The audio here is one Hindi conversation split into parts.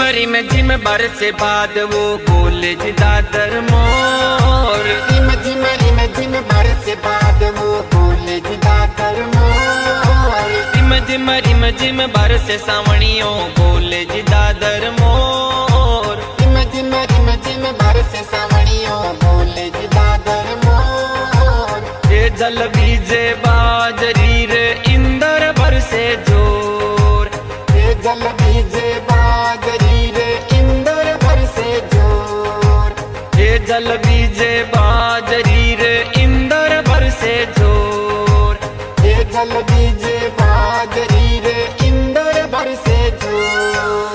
रिम झिम बरसे बाद वो कॉलेज दादर मोर। रिम झिम बरसे बाद वो कॉलेज दादर मोर। रिम झिम बरसे सावणियों कॉलेज दादर मोर। रिम झिम बरसे सावणियों कॉलेज दादर मोर। ये जल बीजे बाजरी रे इंदर बरसे जोर। ये जल बीजे बाजरी रे इंदर बरसे जोर। ये जल बीजे बाजरी रे इंदर बरसे जोर। ये जल बीजे बाजरी रे इंदर बरसे जोर।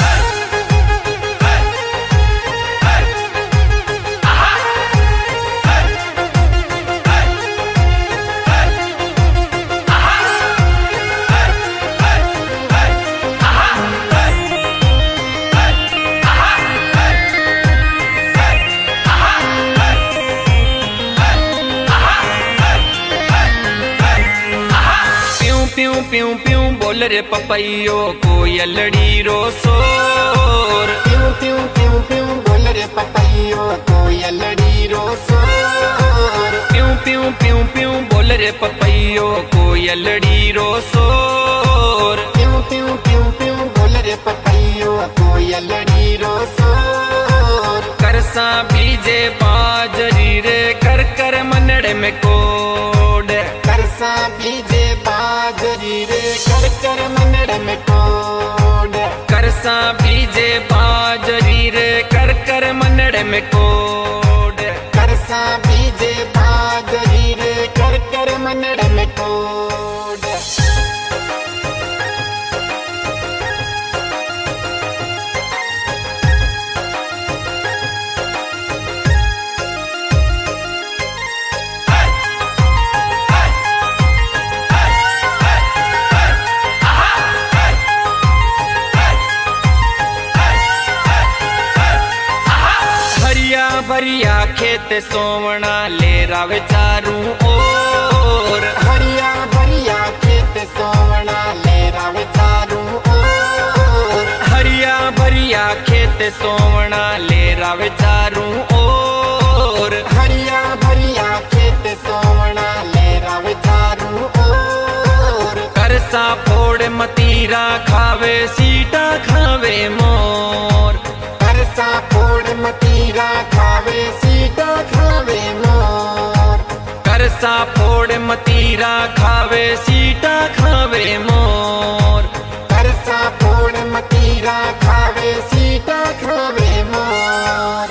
प्यूं प्यूं प्यूं बोल रे पपैयो कोयलड़ी रो शोर। प्यूं प्यूं प्यूं प्यूं बोल रे पपैयो कोयलड़ी रो शोर। प्यूं प्यूं प्यूं प्यूं बोल रे पपैयो कोयलड़ी रो शोर। प्यूं प्यूं प्यूं प्यूं बोल रे पपैयो कोयलड़ी रो शोर। करसा बीजे बाजरी रे कर कर मनड़े में कोड। करसा बीजे बाजरी रे कर कर मनड़ में कोड। करसा बीजे बाजरी रे कर कर मनड़े में कोड। करसा बीजे बाजरी रे कर कर मनड़ में कोड। भरिया खेत सोवना ले रावे चारू ओर। हरिया भरिया खेत सोवना ले रावे चारू ओर। हरिया भरिया खेत सोवना ले रावे चारू ओर। हरिया भरिया खेत सोवना ले रावे चारू ओर। करसा फोड़ मतीरा खावे सीटा खावे मोर। करसा फोड़ मतीरा खावे सीटा खावे मोर। करसा फोड़ मतीरा खावे सीटा खावे मोर। करसा फोड़ मतीरा खावे सीटा खावे मोर।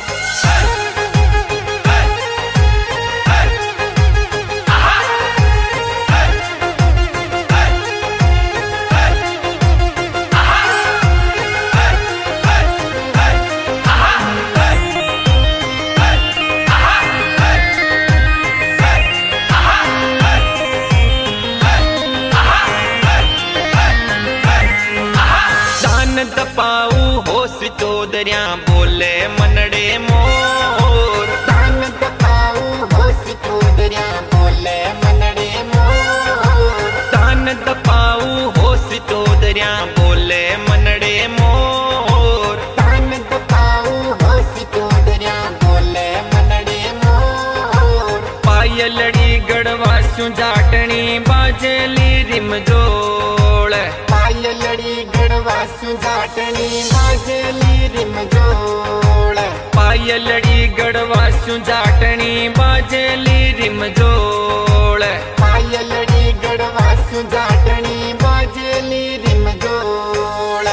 दपाऊ होश चौधरिया बोले मनड़े मोर। दान दपाऊ होश चौधरिया बोले मनड़े मोर। दान दपाऊ होश चौधरिया बोले मनड़े मोर। दान दपाऊ होश चौधरिया बोले मनड़े मोर। पायलड़ी गढ़वासू जाटनी बाजेली रिम जोड़। पायलड़ी गढ़वासू जाटनी बाजेली रिम जोड़। पायलड़ी गढ़वासू जाटनी बाजेली रिम जोड़। पायलड़ी गढ़वासू जाटनी बाजेली रिम जोड़।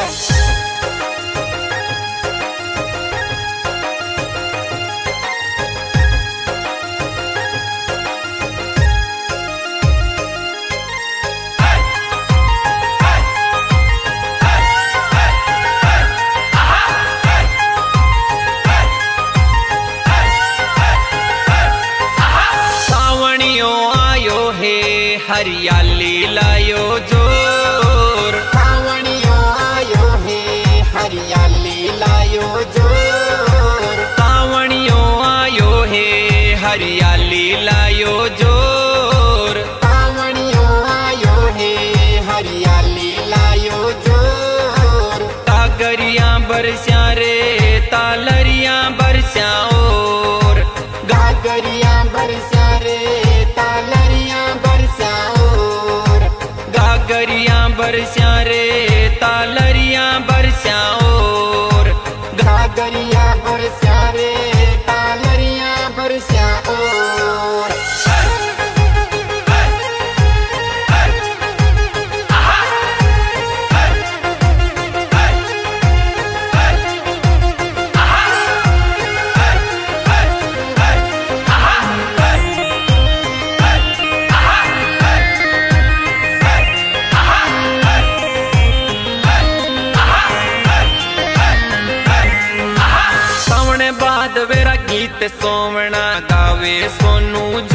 हरियाली लायो जोर। सावणियों आयो है हरियाली लायो जोर। सावणियों आयो है हरियाली लायो जोर। सावणियों आयो है हरियाली लायो जोर। कागरिया बरस ते सोवना गावे सोनू